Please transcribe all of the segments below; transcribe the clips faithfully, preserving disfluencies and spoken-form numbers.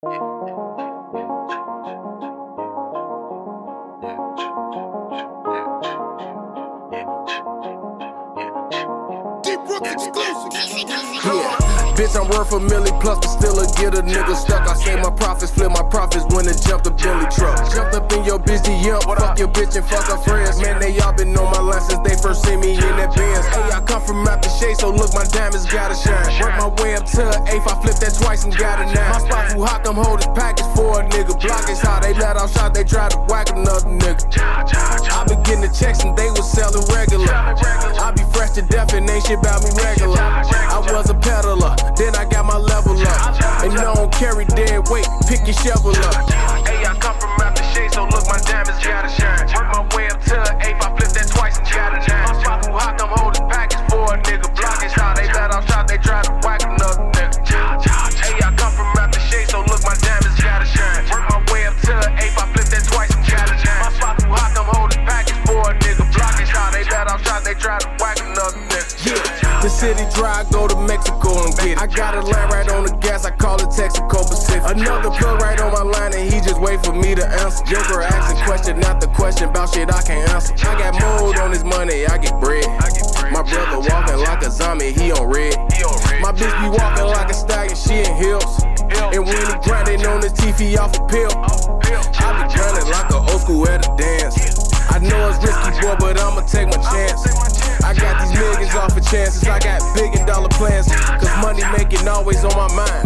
Yeah, bitch, I'm worth a million plus, but still a get a nigga stuck. I say my profits, flip my profits when it jumped the Billy truck. Jumped up in your busy yump, fuck your bitch and fuck her friends. Man, they all been on my line since they first seen me in that Benz. Hey, I come from out the shade, so look, my diamonds gotta shine. Work my way up to an eighth, I flip that twice and got a nine. My spot who hot, them hold his package for a nigga. Block is how they let off shot, they try to whack another nigga. I been getting the checks and they was selling regular. I be fresh to death and ain't shit about me regular. I was a peddler, then I got my level up. And I don't carry dead weight, pick your shovel up. Hey, I come from out the shade, so look, my diamonds gotta shine. Work my way up to an eighth, I flip that twice and got a nine. My spot who hot, them hold his package for a nigga. Block is how they let off shot, they try to whack another nigga. Hey, I come from out the shade, so look, my diamonds gotta shine. Work my way up to an eighth, I flip that twice and got a nine. My spot who hot, them hold his package for a nigga. Block is how they let off shot, they try to whack another nigga. Yeah. The city dry, go to Mexico and get it. I got a line right on the gas, I call it Texaco Pacific. Another plug right on my line and he just wait for me to answer. Your girl asking question, not the question about shit I can't answer. I got mold on his money, I get bread. My brother walking like a zombie, he on red. My bitch be walking like a stallion, she in heels. And when he grinding on his teeth, he off a pill. I be grinding like a old school at a dance. I know it's risky, boy, but I'ma take my chance. I got these millions off of chances, I got billion dollar plans. Cause money making always on my mind.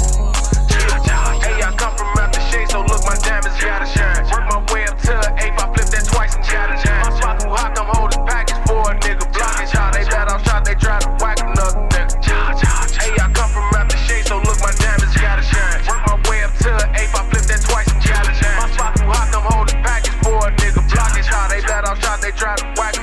Hey, I come from out the shade, so look, my diamonds gotta shine. Work my way up to an eighth, I flip that twice and got a nine. My spot who hot, them hold his package for a nigga. Block is how they let off shot, they try to whack another nigga. Hey, I come from out the shade, so look, my diamonds gotta shine. Work my way up to an eighth, I flip that twice and got a nine. My spot who hot, them hold his package for a nigga. Block is how they let off shot, they try to whack